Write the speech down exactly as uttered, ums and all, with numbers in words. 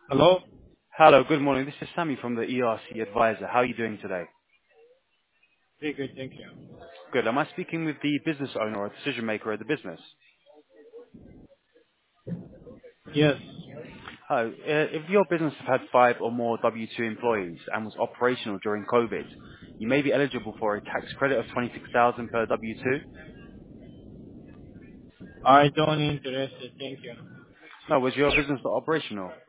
Hello? Hello, good morning. This is Sammy from the E R C Advisor. How are you doing today? Very good, thank you. Good. Am I speaking with the business owner or decision maker of the business? Yes, Hi. Uh, if your business has had five or more W two employees and was operational during COVID, you may be eligible for a tax credit of twenty-six thousand dollars per W two. I don't interested, thank you. No, was your business not operational?